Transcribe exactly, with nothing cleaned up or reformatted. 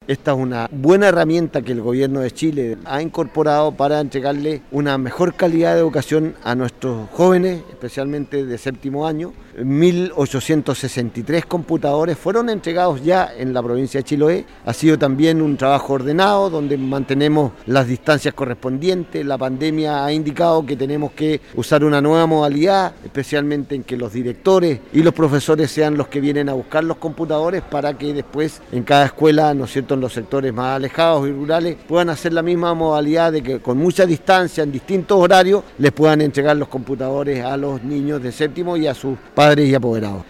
Esta es una buena herramienta que el gobierno de Chile ha incorporado para entregarle una mejor calidad de educación a nuestros jóvenes, especialmente de séptimo año. mil ochocientos sesenta y tres computadores fueron entregados ya en la provincia de Chiloé. Ha sido también un trabajo ordenado donde mantenemos las distancias correspondientes. La pandemia ha indicado que tenemos que usar una nueva modalidad, especialmente en que los directores y los profesores sean los que vienen a buscar los computadores para que después en cada escuela, ¿no es cierto?, en los sectores más alejados y rurales puedan hacer la misma modalidad de que con mucha distancia, en distintos horarios, les puedan entregar los computadores a los niños de séptimo y a sus padres y apoderados.